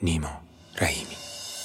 نیما رحیمی.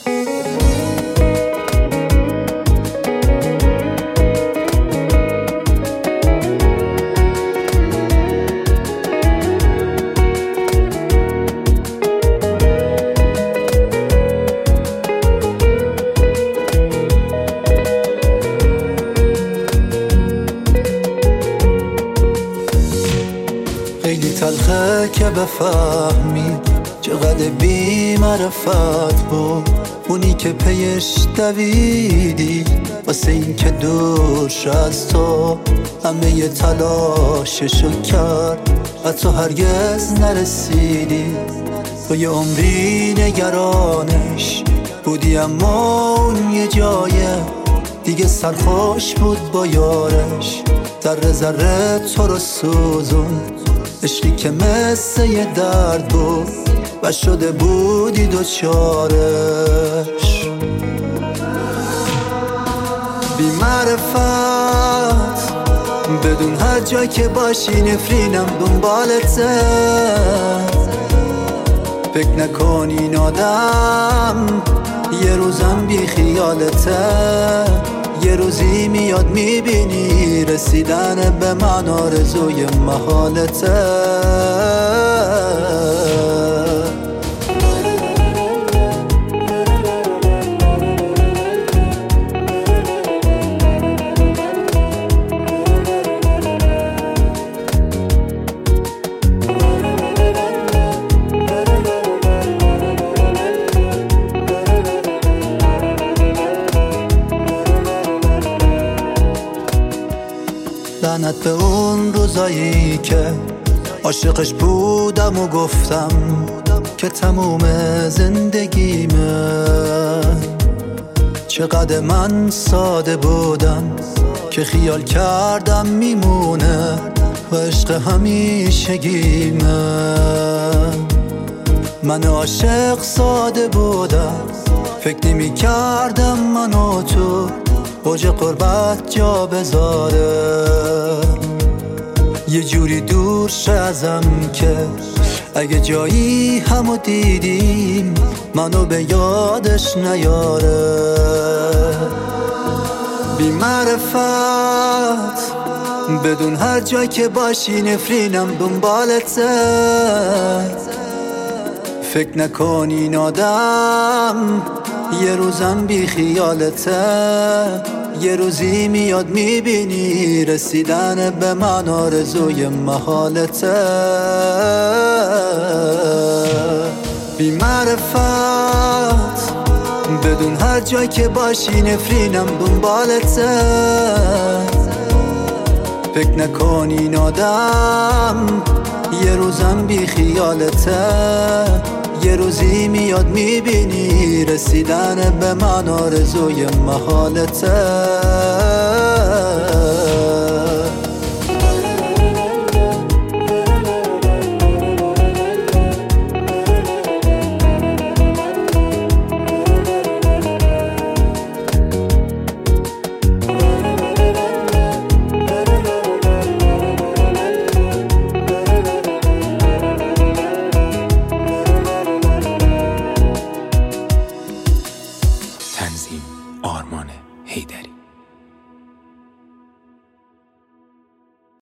خیلی تلخه که بفهمی چقدر بی معرفت بود اونی که پیش دویدی واسه این که دورش از تو همه ی تلاششو کرد و تو هرگز نرسیدی. تو یه عمری نگرانش بودی اما اون یه جایه دیگه سرخوش بود با یارش. ذره ذره تو رو سوزون عشقی که مثل یه درد بود و شده بودی دوچارش. بی معرفت بدون هر جای که باشی نفرینم دنبالته. فکر نکن این آدم یه روزم بی خیالته. یه روزی میاد میبینی رسیدن به من آرزوی محالته. لعنت به اون روزایی که عاشقش بودم و گفتم که تموم زندگیمه. چقدر من ساده بودم که خیال کردم میمونه و عشق همیشگیمه. من عاشق ساده بودم فکر نمی کردم من و تو اوج قربت جا بذاره. یه جوری دور شه ازم که اگه جایی همو دیدیم منو به یادش نیاره. بی معرفت بدون هر جایی که باشی نفرینم دنبالته. فکر نکن این آدم یه روزم بی خیالته. یه روزی میاد میبینی رسیدن به من آرزوی محالته. بی معرفت بدون هر جایی که باشی نفرینم دنبالته. فکر نکن این آدم یه روزم بی خیالته. یه روزی میاد میبینی رسیدن به من آرزوی محالته.